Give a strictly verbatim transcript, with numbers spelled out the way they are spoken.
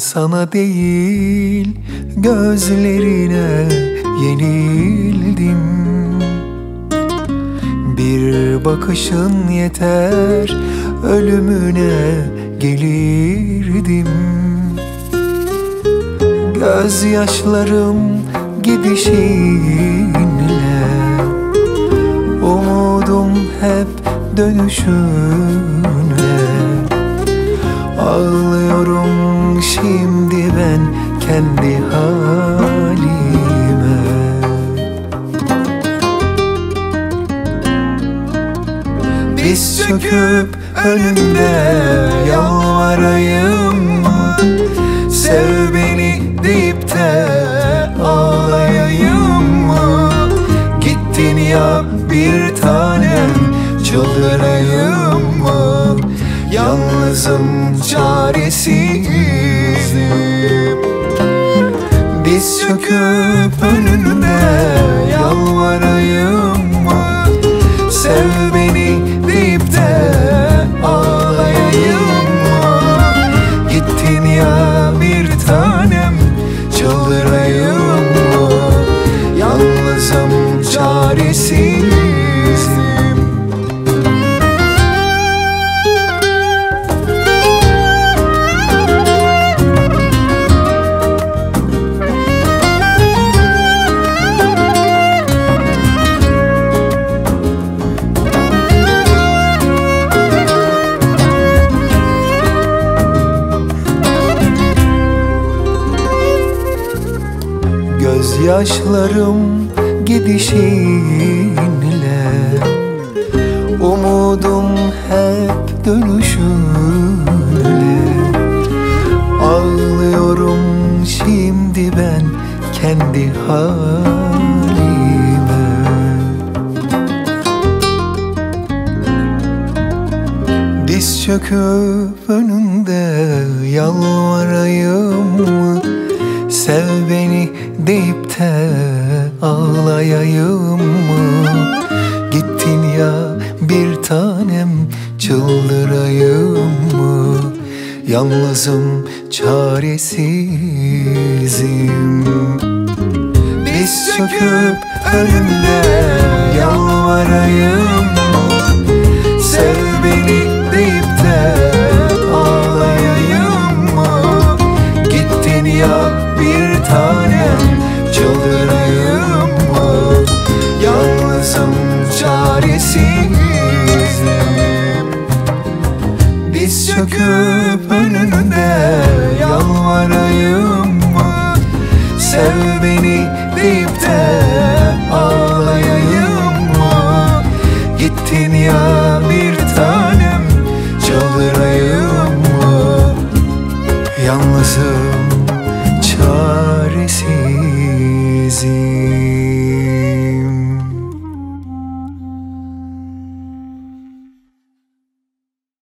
sana değil gözlerine yenildim. Bir bakışın yeter, ölümüne gelirdim. Gözyaşlarım gidişinle, umudum hep dönüşünle. Ağlıyorum şimdi ben kendi halime. Diz çöküp önünde yalvarayım mı? Sev beni deyip de ağlayayım mı? Gittin ya bir tanem, çıldırayım mı? Yalnızım, çaresizim. Diz çöküp önünde yalvarayım mı? Sev beni deyip de ağlayayım mı? Gittin ya bir tanem, çıldırayım mı? Yalnızım, çaresizim. Gözyaşlarım gidişinle, umudum hep dönüşünle. Ağlıyorum şimdi ben kendi halime. Diz çöküp önünde yalvarayım mı? Sev beni deyip de ağlayayım mı? Gittin ya bir tanem, çıldırayım mı? Yalnızım, çaresizim. Diz çöküp önünde yalvarayım mı? Sev beni deyip de ağlayayım mı? Gittin ya bir tanem, çıldırayım mı? Yalnızım, çaresizim. Diz çöküp önünde yalvarayım mı? Sev beni deyip de